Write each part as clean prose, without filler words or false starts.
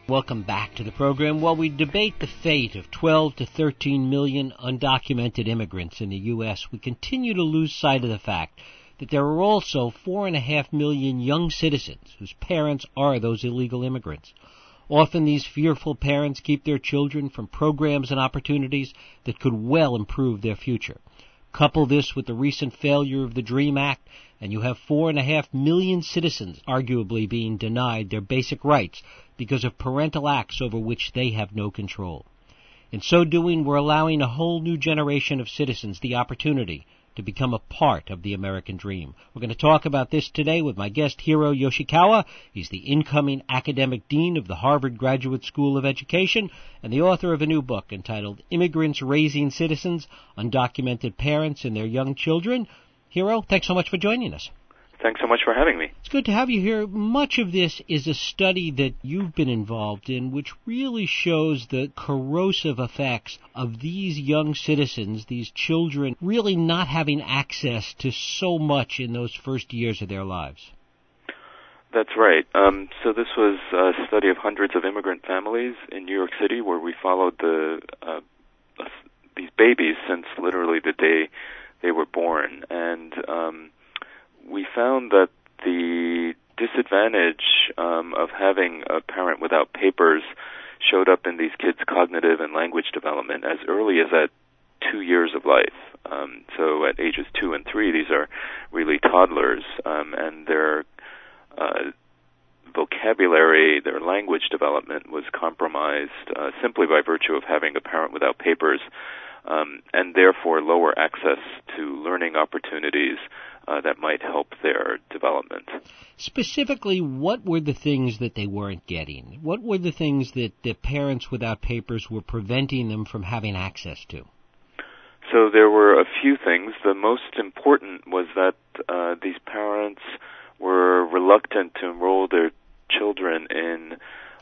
Welcome back to the program. While we debate the fate of 12 to 13 million undocumented immigrants in the U.S., we continue to lose sight of the fact that there are also 4.5 million young citizens whose parents are those illegal immigrants. Often these fearful parents keep their children from programs and opportunities that could well improve their future. Couple this with the recent failure of the DREAM Act, and you have 4.5 million citizens arguably being denied their basic rights because of parental acts over which they have no control. In so doing, we're allowing a whole new generation of citizens the opportunity to become a part of the American dream. We're going to talk about this today with my guest, Hiro Yoshikawa. He's the incoming academic dean of the Harvard Graduate School of Education and the author of a new book entitled Immigrants Raising Citizens, Undocumented Parents and Their Young Children. Hiro, thanks so much for joining us. Thanks so much for having me. It's good to have you here. Much of this is a study that you've been involved in, which really shows the corrosive effects of these young citizens, these children, really not having access to so much in those first years of their lives. That's right. So this was a study of hundreds of immigrant families in New York City, where we followed these babies since literally the day they were born. And we found that the disadvantage of having a parent without papers showed up in these kids' cognitive and language development as early as at 2 years of life. So at ages 2 and 3, these are really toddlers, and their vocabulary, their language development was compromised simply by virtue of having a parent without papers, and therefore lower access to learning opportunities that might help their development. Specifically, what were the things that they weren't getting? What were the things that the parents without papers were preventing them from having access to? So there were a few things. The most important was that these parents were reluctant to enroll their children in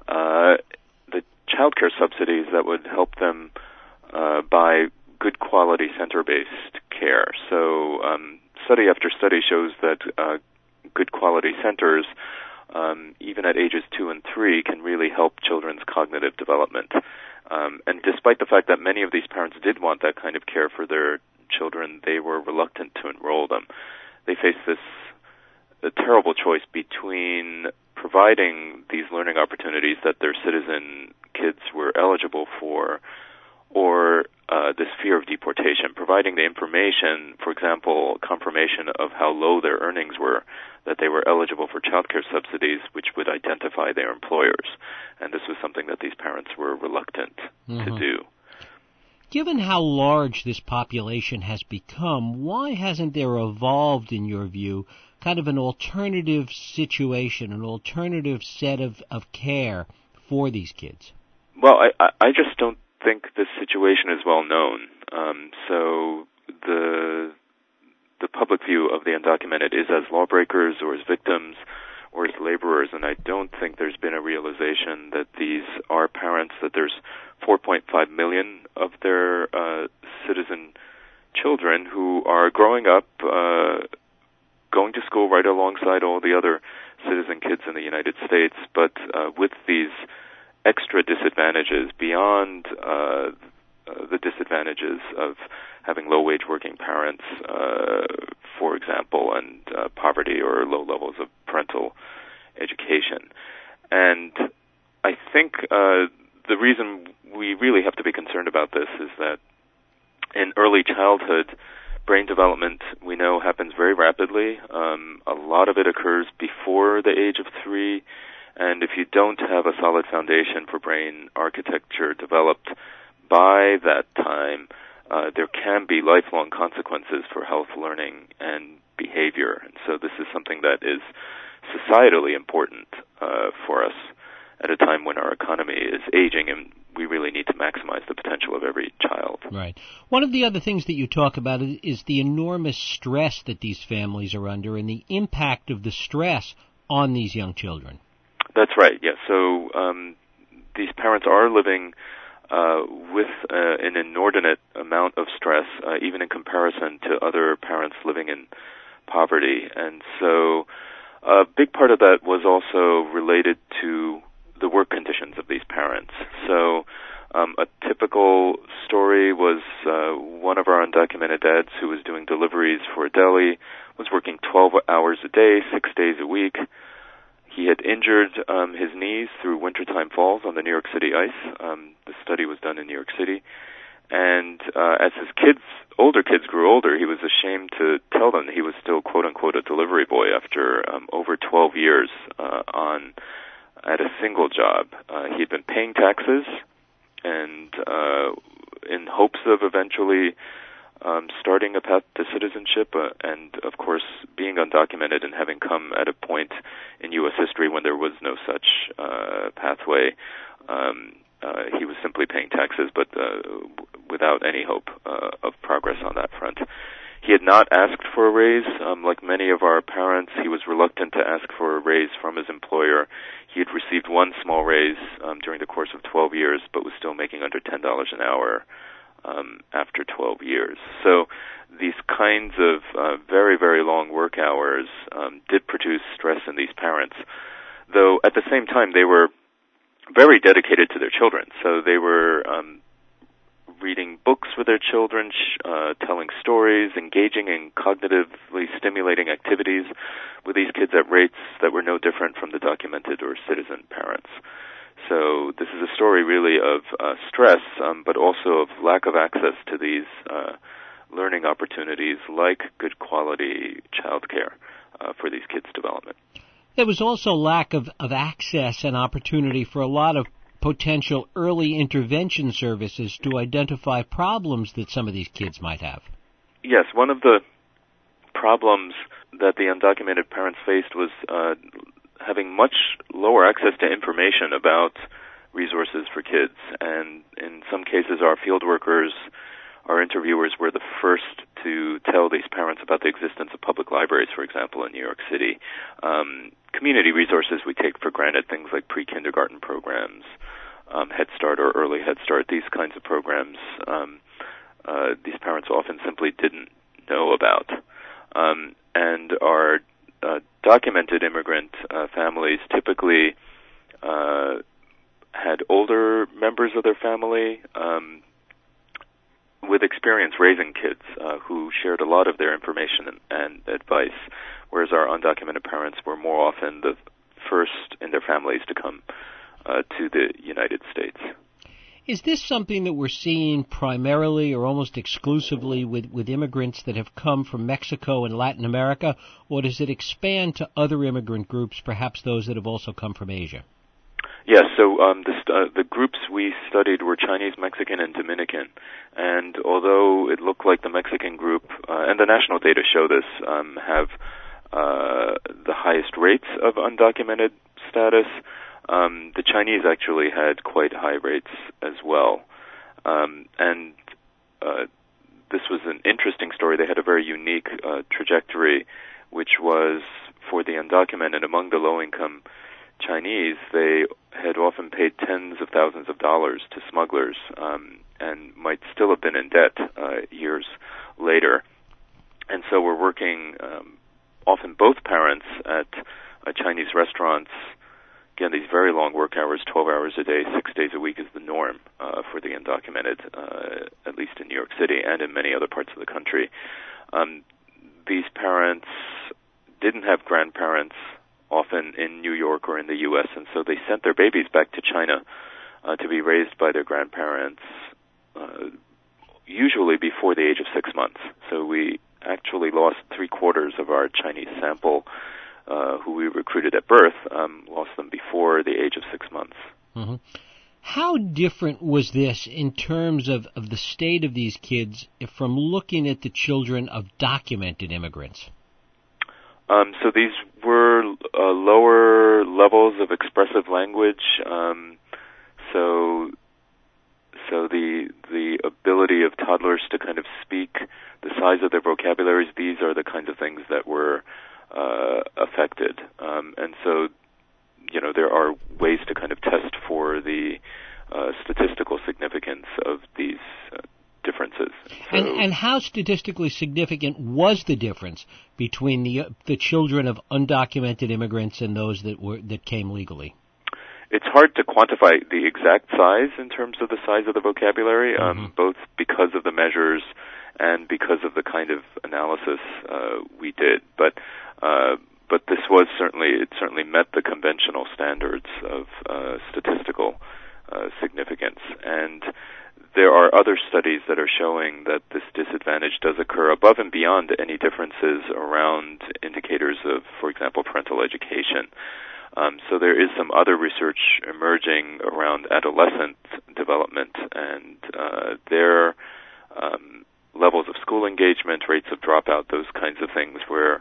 the child care subsidies that would help them buy good quality center-based care. So study after study shows that good quality centers, even at ages 2 and 3, can really help children's cognitive development. And despite the fact that many of these parents did want that kind of care for their children, they were reluctant to enroll them. They faced a terrible choice between providing these learning opportunities that their citizen kids were eligible for, or this fear of deportation, providing the information, for example, confirmation of how low their earnings were, that they were eligible for child care subsidies, which would identify their employers. And this was something that these parents were reluctant to do. Given how large this population has become, why hasn't there evolved, in your view, kind of an alternative situation, an alternative set of care for these kids? Well, I just don't think this situation is well known. So the public view of the undocumented is as lawbreakers or as victims or as laborers, and I don't think there's been a realization that these are parents, that there's 4.5 million of their citizen children who are growing up, going to school right alongside all the other citizen kids in the United States, but with these extra disadvantages beyond the disadvantages of having low-wage working parents, for example, and poverty or low levels of parental education. And I think the reason we really have to be concerned about this is that in early childhood, brain development, we know, happens very rapidly. A lot of it occurs before the age of 3, and if you don't have a solid foundation for brain architecture developed by that time, there can be lifelong consequences for health, learning, and behavior. And so this is something that is societally important for us at a time when our economy is aging and we really need to maximize the potential of every child. Right. One of the other things that you talk about is the enormous stress that these families are under and the impact of the stress on these young children. That's right, yes. So these parents are living with an inordinate amount of stress, even in comparison to other parents living in poverty. And so a big part of that was also related to the work conditions of these parents. So a typical story was one of our undocumented dads who was doing deliveries for a deli, was working 12 hours a day, 6 days a week. He had injured his knees through wintertime falls on the New York City ice. The study was done in New York City. And as his older kids grew older, he was ashamed to tell them that he was still, quote-unquote, a delivery boy after over 12 years at a single job. He had been paying taxes, and in hopes of eventually starting a path to citizenship, and of course being undocumented and having come at a point in U.S. history when there was no such pathway, he was simply paying taxes, but without any hope of progress on that front. He had not asked for a raise. Like many of our parents, he was reluctant to ask for a raise from his employer. He had received one small raise during the course of 12 years, but was still making under $10 an hour after 12 years. So these kinds of very, very long work hours did produce stress in these parents, though at the same time they were very dedicated to their children. So they were reading books with their children, telling stories, engaging in cognitively stimulating activities with these kids at rates that were no different from the documented or citizen parents. So this is a story really of stress, but also of lack of access to these learning opportunities like good quality childcare for these kids' development. There was also lack of access and opportunity for a lot of potential early intervention services to identify problems that some of these kids might have. Yes, one of the problems that the undocumented parents faced was having much lower access to information about resources for kids. And in some cases, our field workers, our interviewers, were the first to tell these parents about the existence of public libraries, for example, in New York City. Community resources we take for granted, things like pre-kindergarten programs, Head Start or Early Head Start, these kinds of programs, these parents often simply didn't know about. And our documented immigrant families typically had older members of their family with experience raising kids who shared a lot of their information and advice, whereas our undocumented parents were more often the first in their families to come to the United States. Is this something that we're seeing primarily or almost exclusively with immigrants that have come from Mexico and Latin America, or does it expand to other immigrant groups, perhaps those that have also come from Asia? Yes, so the groups we studied were Chinese, Mexican, and Dominican. And although it looked like the Mexican group, and the national data show this, have the highest rates of undocumented status, the Chinese actually had quite high rates as well. And this was an interesting story. They had a very unique trajectory, which was for the undocumented among the low-income Chinese, they had often paid tens of thousands of dollars to smugglers and might still have been in debt years later. And so we're working often both parents at Chinese restaurants. Again, these very long work hours, 12 hours a day, 6 days a week is the norm for the undocumented, at least in New York City and in many other parts of the country. These parents didn't have grandparents often in New York or in the U.S., and so they sent their babies back to China to be raised by their grandparents, usually before the age of 6 months. So we actually lost 3/4 of our Chinese sample who we recruited at birth, lost them before the age of 6 months. Mm-hmm. How different was this in terms of the state of these kids from looking at the children of documented immigrants? So these were lower levels of expressive language. So the ability of toddlers to kind of speak, the size of their vocabularies, these are the kinds of things that were affected. And so, there are ways to kind of test for the statistical significance of these differences. So, and how statistically significant was the difference between the children of undocumented immigrants and those that came legally? it's hard to quantify the exact size in terms of the size of the vocabulary, both because of the measures and because of the kind of analysis we did. But this was certainly met the conventional standards of statistical significance. And there are other studies that are showing that this disadvantage does occur above and beyond any differences around indicators of, for example, parental education. So there is some other research emerging around adolescent development and their levels of school engagement, rates of dropout, those kinds of things, where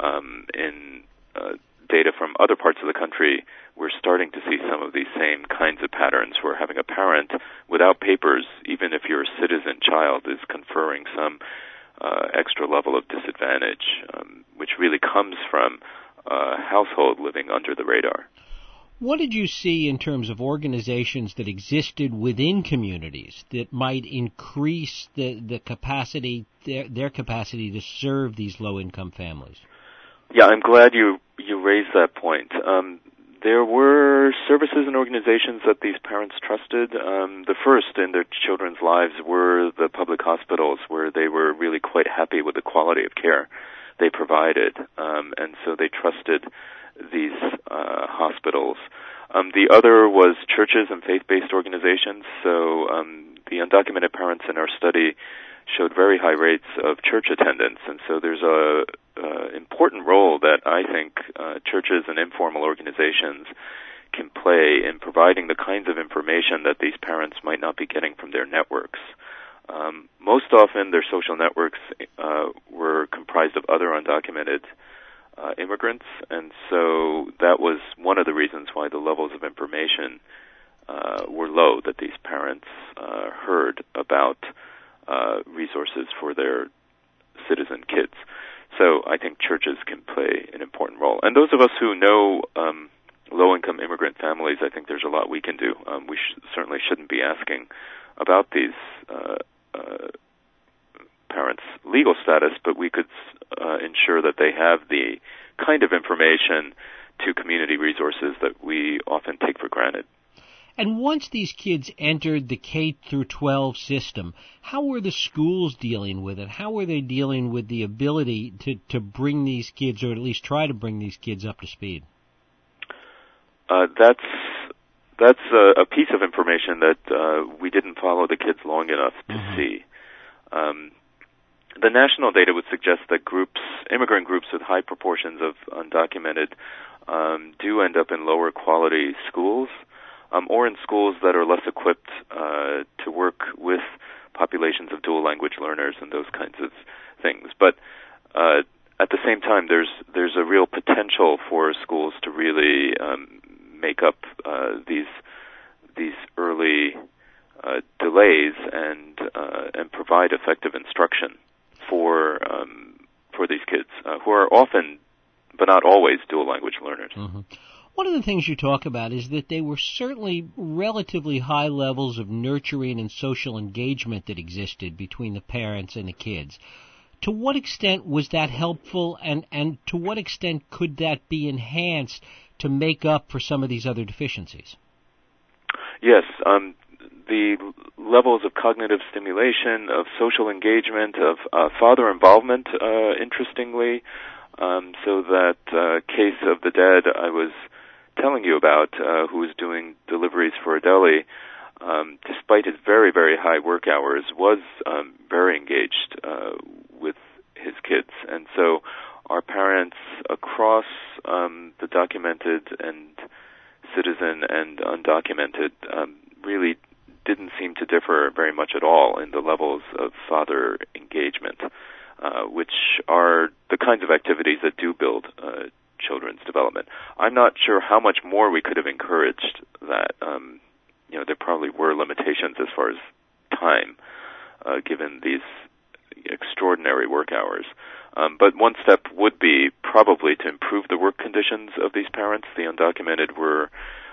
in data from other parts of the country, we're starting to see some of these same kinds of patterns where having a parent without papers, even if you're a citizen child, is conferring some extra level of disadvantage, which really comes from a household living under the radar. What did you see in terms of organizations that existed within communities that might increase the capacity, their capacity to serve these low-income families? Yeah, I'm glad you raised that point. There were services and organizations that these parents trusted. The first in their children's lives were the public hospitals, where they were really quite happy with the quality of care they provided, and so they trusted these hospitals. The other was churches and faith-based organizations. So the undocumented parents in our study showed very high rates of church attendance, and so there's a important role that I think churches and informal organizations can play in providing the kinds of information that these parents might not be getting from their networks. Most often, their social networks were comprised of other undocumented immigrants, and so that was one of the reasons why the levels of information were low, that these parents heard about resources for their citizen kids. So I think churches can play an important role. And those of us who know low-income immigrant families, I think there's a lot we can do. We certainly shouldn't be asking about these parents' legal status, but we could ensure that they have the kind of information to community resources that we often take for granted. And once these kids entered the K through 12 system, how were the schools dealing with it? How were they dealing with the ability to bring these kids, or at least try to bring these kids up to speed? That's a piece of information that we didn't follow the kids long enough to see. The national data would suggest that immigrant groups with high proportions of undocumented, do end up in lower quality schools, or in schools that are less equipped to work with populations of dual language learners and those kinds of things. But at the same time, there's a real potential for schools to really make up these early delays and provide effective instruction for these kids who are often, but not always, dual language learners. One of the things you talk about is that there were certainly relatively high levels of nurturing and social engagement that existed between the parents and the kids. To what extent was that helpful, and to what extent could that be enhanced to make up for some of these other deficiencies? Yes, the levels of cognitive stimulation, of social engagement, of father involvement, interestingly, so that case of the dad I was telling you about, who was doing deliveries for a deli, despite his very, very high work hours, was very engaged with his kids. And so our parents across the documented and citizen and undocumented really didn't seem to differ very much at all in the levels of father engagement, which are the kinds of activities that do build children's development. I'm not sure how much more we could have encouraged that. There probably were limitations as far as time, given these extraordinary work hours. But one step would be probably to improve the work conditions of these parents. The undocumented were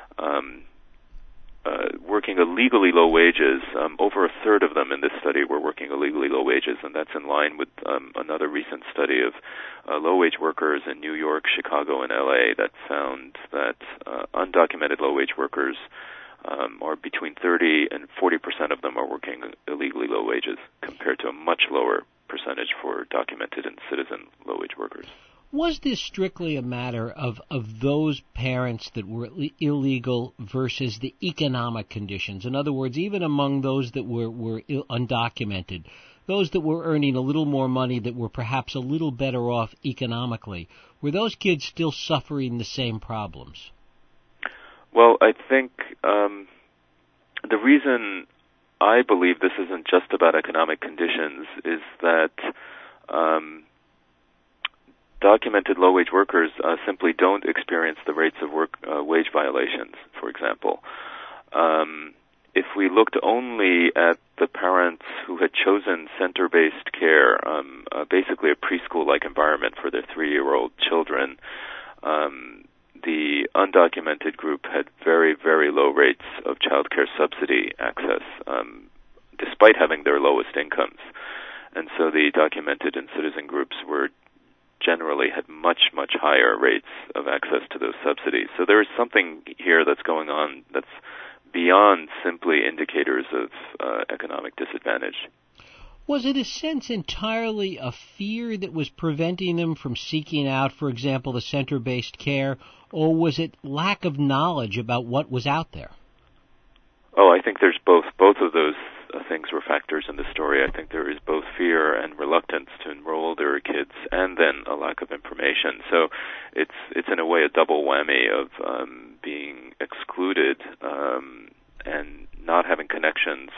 working illegally low wages. Over a third of them in this study were working illegally low wages, and that's in line with another recent study of low-wage workers in New York, Chicago, and L.A. that found that undocumented undocumented low-wage workers are between 30 and 40% of them are working illegally low wages, compared to a much lower percentage for documented and citizen low-wage workers. Was this strictly a matter of those parents that were illegal versus the economic conditions? In other words, even among those that were undocumented, those that were earning a little more money, that were perhaps a little better off economically, were those kids still suffering the same problems? Well, I think the reason I believe this isn't just about economic conditions is that documented low-wage workers simply don't experience the rates of wage violations, for example. If we looked only at the parents who had chosen center-based care, basically a preschool-like environment for their 3-year-old children, the undocumented group had very, very low rates of child care subsidy access, despite having their lowest incomes. And so the documented and citizen groups generally had much, much higher rates of access to those subsidies. So there is something here that's going on that's beyond simply indicators of economic disadvantage. Was it a sense entirely of fear that was preventing them from seeking out, for example, the center-based care, or was it lack of knowledge about what was out there? Oh, I think there's both. Both of those things were factors in the story. I think there is both fear and reluctance to enroll their kids, and then a lack of information. So it's in a way a double whammy of being excluded and not having connections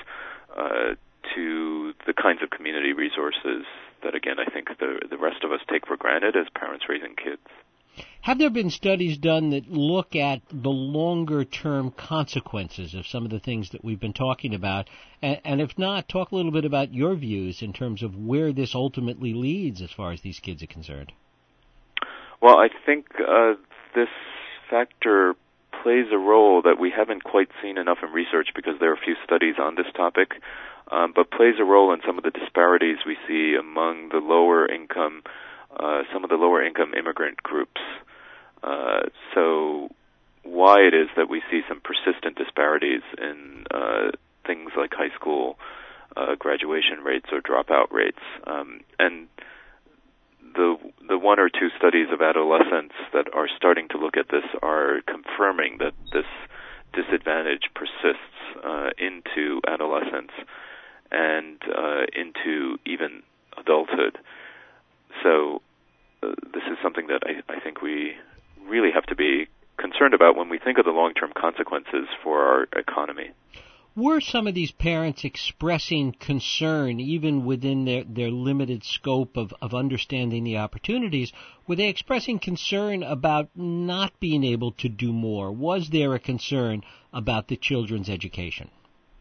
to the kinds of community resources that, again, I think the rest of us take for granted as parents raising kids. Have there been studies done that look at the longer-term consequences of some of the things that we've been talking about? And if not, talk a little bit about your views in terms of where this ultimately leads as far as these kids are concerned. Well, I think this factor plays a role that we haven't quite seen enough in research because there are a few studies on this topic, but plays a role in some of the disparities we see among the lower income, some of the lower income immigrant groups. So why it is that we see some persistent disparities in things like high school graduation rates or dropout rates. And the one or two studies of adolescents that are starting to look at this are confirming that this disadvantage persists into adolescence and into even adulthood. So this is something that I think we really have to be concerned about when we think of the long-term consequences for our economy. Were some of these parents expressing concern, even within their limited scope of understanding the opportunities? Were they expressing concern about not being able to do more? Was there a concern about the children's education?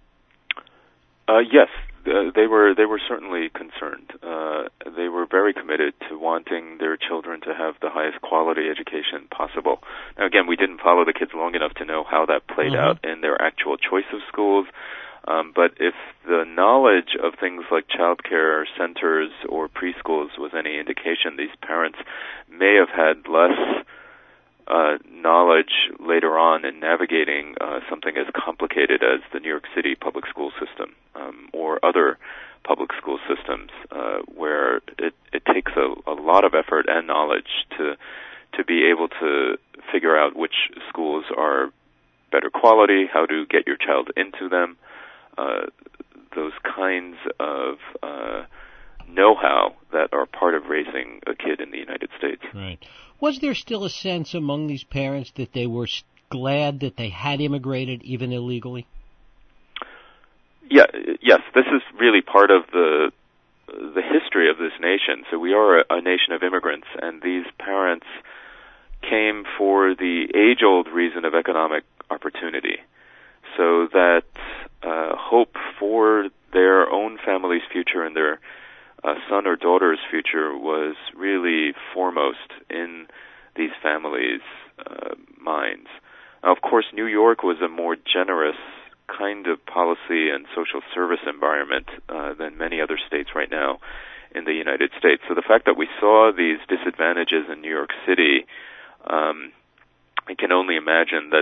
Yes, they were certainly concerned. They were very committed to wanting their children to have the highest quality education possible. Now, again, we didn't follow the kids long enough to know how that played out in their actual choice of schools. But if the knowledge of things like child care centers or preschools was any indication, these parents may have had less knowledge later on in navigating something as complicated as the New York City public school system or other public school systems where it takes a lot of effort and knowledge to be able to figure out which schools are better quality, how to get your child into them, those kinds of know-how that are part of raising a kid in the United States. Right. Was there still a sense among these parents that they were glad that they had immigrated, even illegally? Yes, this is really part of the history of this nation. So we are a nation of immigrants, and these parents came for the age-old reason of economic opportunity, so that hope for their own family's future and their son or daughter's future was really foremost in these families' minds. Now, of course, New York was a more generous kind of policy and social service environment than many other states right now in the United States. So the fact that we saw these disadvantages in New York City, I can only imagine that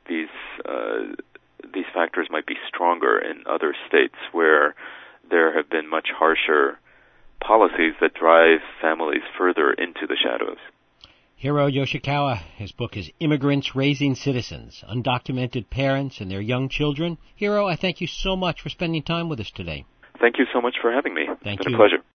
these factors might be stronger in other states where there have been much harsher policies that drive families further into the shadows. Hiro Yoshikawa, his book is Immigrants Raising Citizens, Undocumented Parents and Their Young Children. Hiro, I thank you so much for spending time with us today. Thank you so much for having me. Thank it's been you. a pleasure.